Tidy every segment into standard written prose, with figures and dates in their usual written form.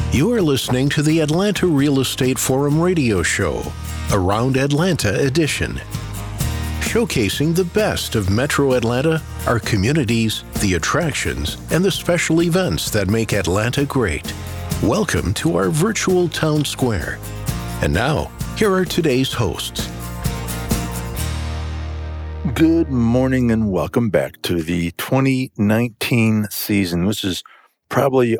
You are listening to the Atlanta Real Estate Forum radio show, Around Atlanta edition, showcasing the best of Metro Atlanta, our communities, the attractions, and the special events that make Atlanta great. Welcome to our virtual town square. And now, here are today's hosts. Good morning and welcome back to the 2019 season. This is probably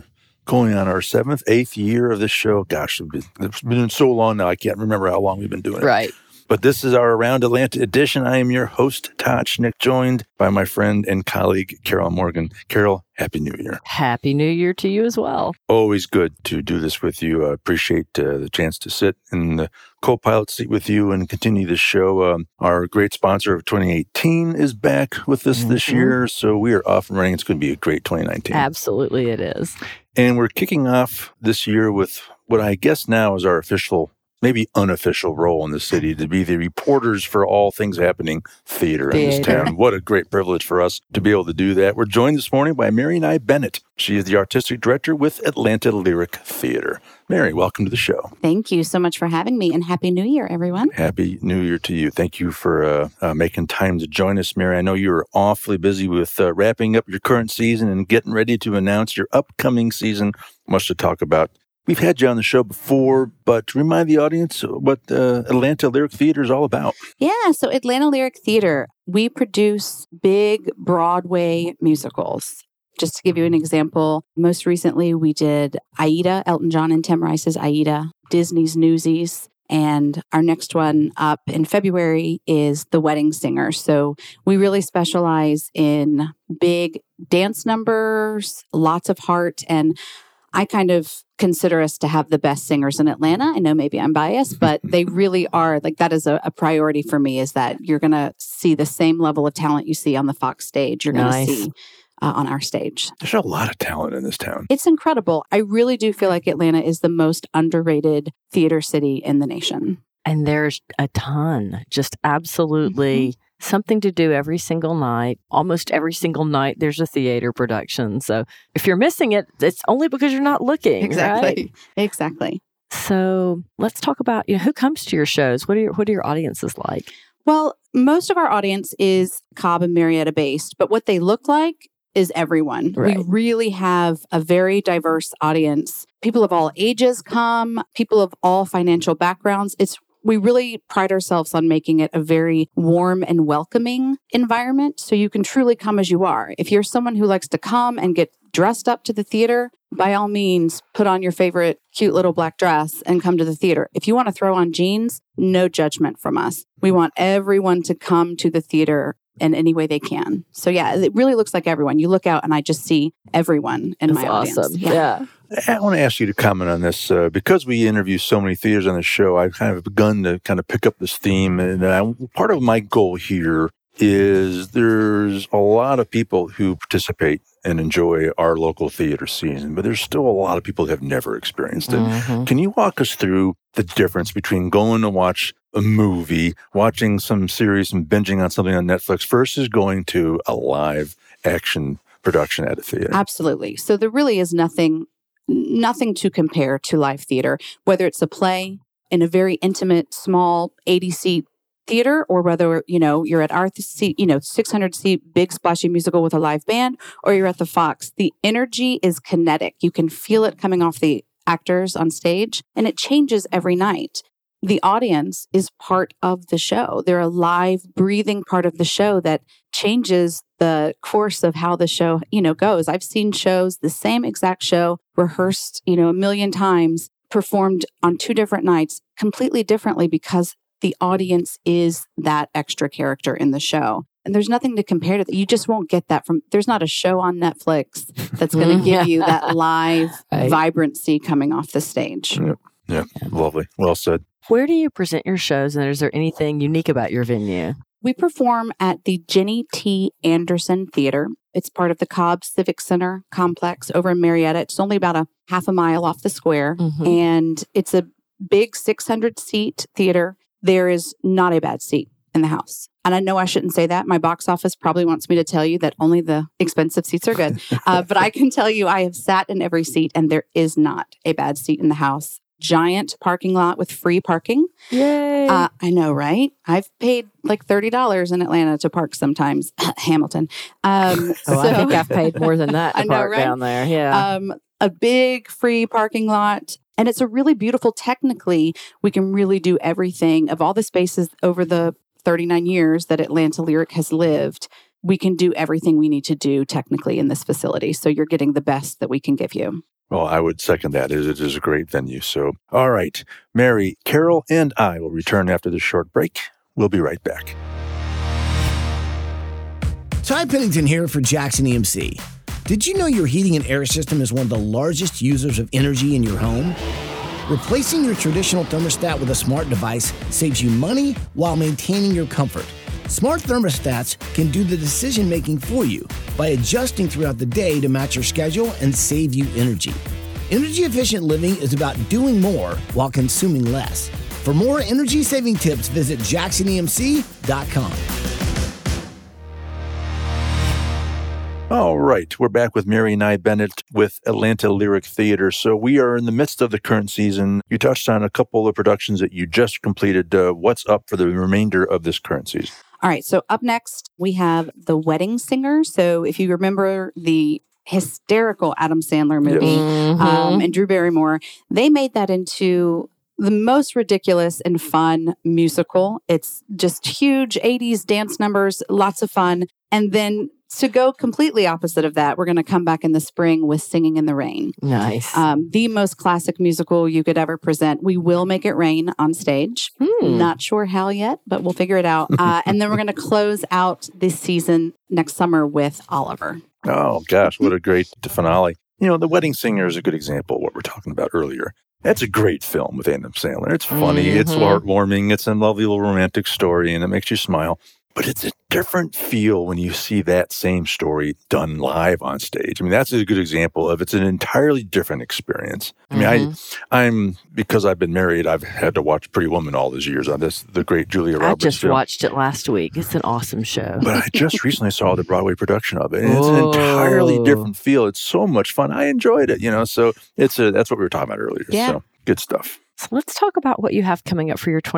going on our 7th, 8th year of this show. Gosh, it's been so long now, I can't remember how long we've been doing it. Right. But this is our Around Atlanta edition. I am your host, Todd Schnick, joined by my friend and colleague, Carol Morgan. Carol, Happy New Year. Happy New Year to you as well. Always good to do this with you. I appreciate the chance to sit in the co-pilot seat with you and continue the show. Our great sponsor of 2018 is back with us this year, so we are off and running. It's going to be a great 2019. Absolutely it is. And we're kicking off this year with what I guess now is our official, maybe unofficial role in the city, to be the reporters for all things happening theater in this town. What a great privilege for us to be able to do that. We're joined this morning by Mary Nye Bennett. She is the artistic director with Atlanta Lyric Theater. Mary, welcome to the show. Thank you so much for having me, and Happy New Year, everyone. Happy New Year to you. Thank you for making time to join us, Mary. I know you're awfully busy with wrapping up your current season and getting ready to announce your upcoming season. Much to talk about. We've had you on the show before, but remind the audience what Atlanta Lyric Theater is all about. Yeah, so Atlanta Lyric Theater, we produce big Broadway musicals. Just to give you an example, most recently we did Aida, Elton John and Tim Rice's Aida, Disney's Newsies, and our next one up in February is The Wedding Singer. So we really specialize in big dance numbers, lots of heart, and I kind of consider us to have the best singers in Atlanta. I know maybe I'm biased, but they really are. Like, that is a priority for me, is that you're going to see the same level of talent you see on the Fox stage. You're going to see on our stage. There's a lot of talent in this town. It's incredible. I really do feel like Atlanta is the most underrated theater city in the nation. And there's a ton, just absolutely something to do every single night. Almost every single night there's a theater production. So if you're missing it, it's only because you're not looking. Exactly. Right? Exactly. So let's talk about, who comes to your shows? What are your audiences like? Well, most of our audience is Cobb and Marietta based, but what they look like is everyone. Right. We really have a very diverse audience. People of all ages come, people of all financial backgrounds. We really pride ourselves on making it a very warm and welcoming environment, so you can truly come as you are. If you're someone who likes to come and get dressed up to the theater, by all means, put on your favorite cute little black dress and come to the theater. If you want to throw on jeans, no judgment from us. We want everyone to come to the theater in any way they can. So yeah, it really looks like everyone. You look out and I just see everyone in my audience. Awesome. Yeah. I want to ask you to comment on this. Because we interview so many theaters on the show, I've kind of begun to kind of pick up this theme. And part of my goal here is there's a lot of people who participate and enjoy our local theater season, but there's still a lot of people who have never experienced it. Can you walk us through the difference between going to watch a movie, watching some series and binging on something on Netflix versus going to a live action production at a theater? Absolutely. So there really is nothing to compare to live theater, whether it's a play in a very intimate, small 80-seat theater, or whether, you're at our seat, 600-seat big splashy musical with a live band, or you're at the Fox. The energy is kinetic. You can feel it coming off the actors on stage, and it changes every night. The audience is part of the show. They're a live, breathing part of the show that changes the course of how the show, goes. I've seen shows, the same exact show, rehearsed, a million times, performed on 2 different nights, completely differently, because the audience is that extra character in the show. And there's nothing to compare to that. You just won't get that there's not a show on Netflix that's going to give you that live vibrancy coming off the stage. Yeah, lovely. Well said. Where do you present your shows, and is there anything unique about your venue? We perform at the Jenny T. Anderson Theater. It's part of the Cobb Civic Center complex over in Marietta. It's only about a half a mile off the square, and it's a big 600-seat theater. There is not a bad seat in the house. And I know I shouldn't say that. My box office probably wants me to tell you that only the expensive seats are good. But I can tell you I have sat in every seat and there is not a bad seat in the house. Giant parking lot with free parking. Yay. I know, right? I've paid like $30 in Atlanta to park sometimes. Hamilton. I think I've paid more than that to park down there. Yeah. A big free parking lot. And it's a really beautiful, technically, we can really do everything. Of all the spaces over the 39 years that Atlanta Lyric has lived, we can do everything we need to do technically in this facility. So you're getting the best that we can give you. Well, I would second that. It is a great venue. So, all right, Mary, Carol, and I will return after this short break. We'll be right back. Ty Pennington here for Jackson EMC. Did you know your heating and air system is one of the largest users of energy in your home? Replacing your traditional thermostat with a smart device saves you money while maintaining your comfort. Smart thermostats can do the decision-making for you by adjusting throughout the day to match your schedule and save you energy. Energy-efficient living is about doing more while consuming less. For more energy-saving tips, visit JacksonEMC.com. All right, we're back with Mary Nye Bennett with Atlanta Lyric Theater. So we are in the midst of the current season. You touched on a couple of productions that you just completed. What's up for the remainder of this current season? All right, so up next, we have The Wedding Singer. So if you remember the hysterical Adam Sandler movie and Drew Barrymore, they made that into the most ridiculous and fun musical. It's just huge 80s dance numbers, lots of fun. And then to go completely opposite of that, we're going to come back in the spring with Singing in the Rain. Nice. The most classic musical you could ever present. We will make it rain on stage. Not sure how yet, but we'll figure it out. And then we're going to close out this season next summer with Oliver. Oh, gosh, what a great finale. You know, The Wedding Singer is a good example of what we're talking about earlier. That's a great film with Adam Sandler. It's funny, it's heartwarming, it's a lovely little romantic story, and it makes you smile. But it's a different feel when you see that same story done live on stage. I mean, that's a good example of it's an entirely different experience. I mean, I'm because I've been married, I've had to watch Pretty Woman all those years on the great Julia Roberts I just film. watched it last week. It's an awesome show. But I just recently saw the Broadway production of it, and it's an entirely different feel. It's so much fun. I enjoyed it, so that's what we were talking about earlier. Yeah. So good stuff. So let's talk about what you have coming up for your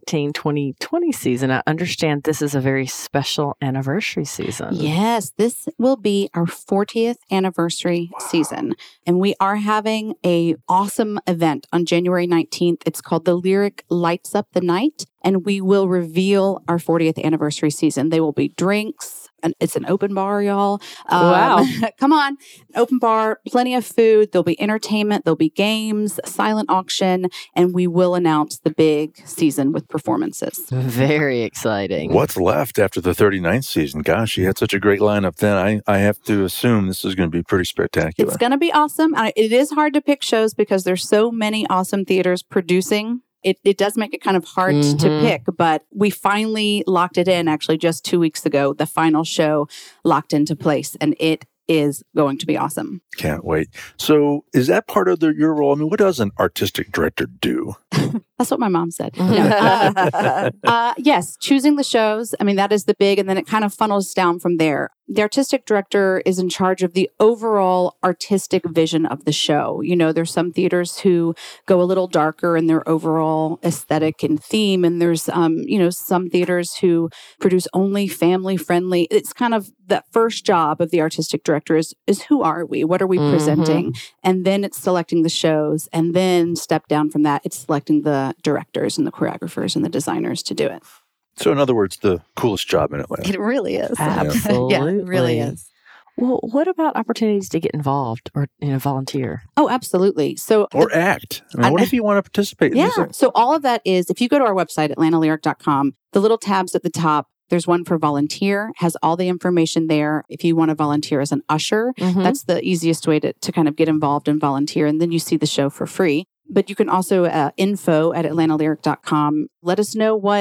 2019-2020 season. I understand this is a very special anniversary season. Yes, this will be our 40th anniversary season. And we are having an awesome event on January 19th. It's called The Lyric Lights Up the Night. And we will reveal our 40th anniversary season. There will be drinks. And it's an open bar, y'all. Wow. Come on. Open bar, plenty of food. There'll be entertainment. There'll be games, silent auction, and we will announce the big season with performances. Very exciting. What's left after the 39th season? Gosh, you had such a great lineup then. I have to assume this is going to be pretty spectacular. It's going to be awesome. It is hard to pick shows because there's so many awesome theaters producing. It does make it kind of hard to pick, but we finally locked it in actually just 2 weeks ago. The final show locked into place, and it is going to be awesome. Can't wait. So is that part of your role? I mean, what does an artistic director do? That's what my mom said. No. Yes, choosing the shows. I mean, that is the big, and then it kind of funnels down from there. The artistic director is in charge of the overall artistic vision of the show. There's some theaters who go a little darker in their overall aesthetic and theme. And there's, some theaters who produce only family friendly. It's kind of that first job of the artistic director is who are we? What are we presenting? And then it's selecting the shows. And then step down from that, it's selecting the directors and the choreographers and the designers to do it. So in other words, the coolest job in Atlanta. It really is. Absolutely. Yeah, it really is. Well, what about opportunities to get involved or volunteer? Oh, absolutely. Or act. I mean, what if you want to participate in these things? So all of that is, if you go to our website, atlantalyric.com, the little tabs at the top, there's one for volunteer, has all the information there. If you want to volunteer as an usher, that's the easiest way to kind of get involved and volunteer. And then you see the show for free. But you can also info@atlantalyric.com. Let us know what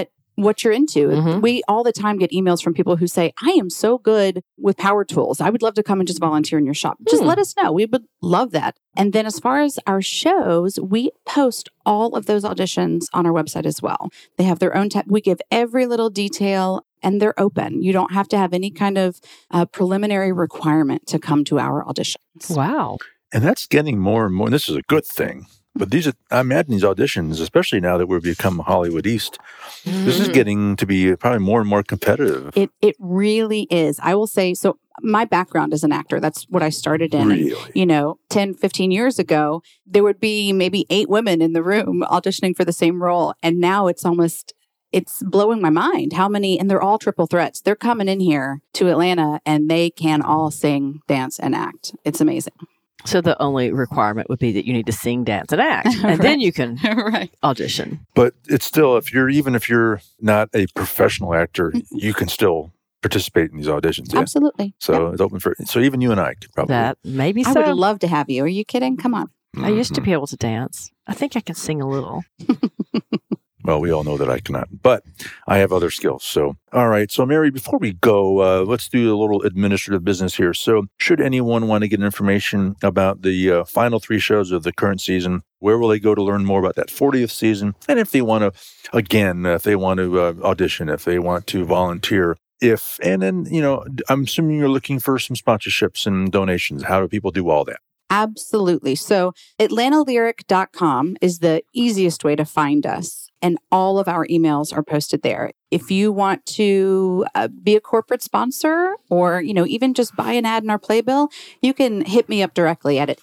what you're into. We all the time get emails from people who say, I am so good with power tools. I would love to come and just volunteer in your shop. Just let us know. We would love that. And then as far as our shows, we post all of those auditions on our website as well. They have their own tab. We give every little detail and they're open. You don't have to have any kind of preliminary requirement to come to our auditions. Wow. And that's getting more and more. And this is a good thing. But I imagine these auditions, especially now that we've become Hollywood East, this is getting to be probably more and more competitive. It really is. I will say, so my background as an actor, that's what I started in. Really? And, 10, 15 years ago, there would be maybe 8 women in the room auditioning for the same role. And now it's blowing my mind how many, and they're all triple threats. They're coming in here to Atlanta and they can all sing, dance, and act. It's amazing. So the only requirement would be that you need to sing, dance, and act, and then you can audition. But it's still, if you're not a professional actor, you can still participate in these auditions. Yeah? Absolutely. So it's open so even you and I could probably. That maybe I would love to have you. Are you kidding? Come on. I used to be able to dance. I think I can sing a little. Well, we all know that I cannot, but I have other skills. So, all right. So, Mary, before we go, let's do a little administrative business here. So, should anyone want to get information about the final 3 shows of the current season, where will they go to learn more about that 40th season? And if they want to, again, audition, if they want to volunteer, and then, I'm assuming you're looking for some sponsorships and donations. How do people do all that? Absolutely. So AtlantaLyric.com is the easiest way to find us. And all of our emails are posted there. If you want to be a corporate sponsor or, even just buy an ad in our playbill, you can hit me up directly at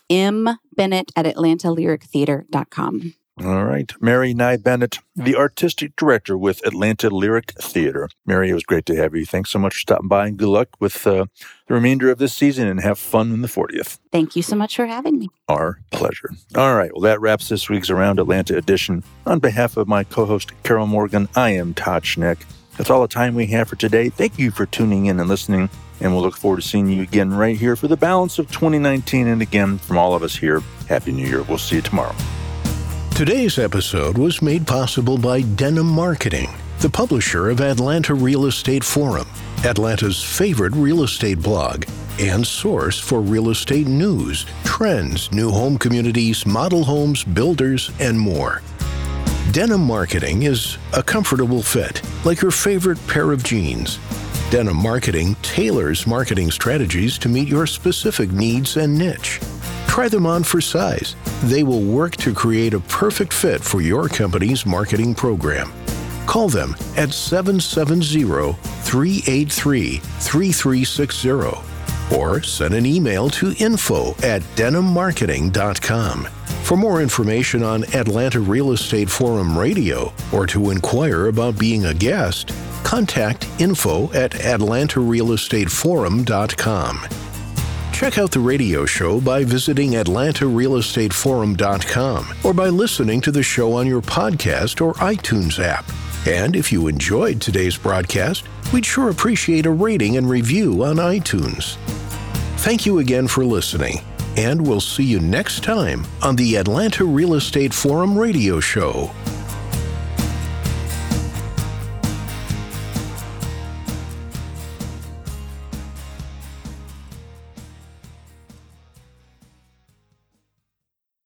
mbennett@AtlantaLyricTheater.com. All right. Mary Nye Bennett, the artistic director with Atlanta Lyric Theater. Mary, it was great to have you. Thanks so much for stopping by, and good luck with the remainder of this season, and have fun in the 40th. Thank you so much for having me. Our pleasure. All right. Well, that wraps this week's Around Atlanta edition. On behalf of my co-host, Carol Morgan, I am Todd Schneck. That's all the time we have for today. Thank you for tuning in and listening, and we'll look forward to seeing you again right here for the balance of 2019. And again, from all of us here, Happy New Year. We'll see you tomorrow. Today's episode was made possible by Denim Marketing, the publisher of Atlanta Real Estate Forum, Atlanta's favorite real estate blog and source for real estate news, trends, new home communities, model homes, builders, and more. Denim Marketing is a comfortable fit, like your favorite pair of jeans. Denim Marketing tailors marketing strategies to meet your specific needs and niche. Try them on for size. They will work to create a perfect fit for your company's marketing program. Call them at 770-383-3360 or send an email to info@denimmarketing.com. For more information on Atlanta Real Estate Forum Radio or to inquire about being a guest, contact info@atlantarealestateforum.com. Check out the radio show by visiting atlantarealestateforum.com or by listening to the show on your podcast or iTunes app. And if you enjoyed today's broadcast, we'd sure appreciate a rating and review on iTunes. Thank you again for listening, and we'll see you next time on the Atlanta Real Estate Forum radio show.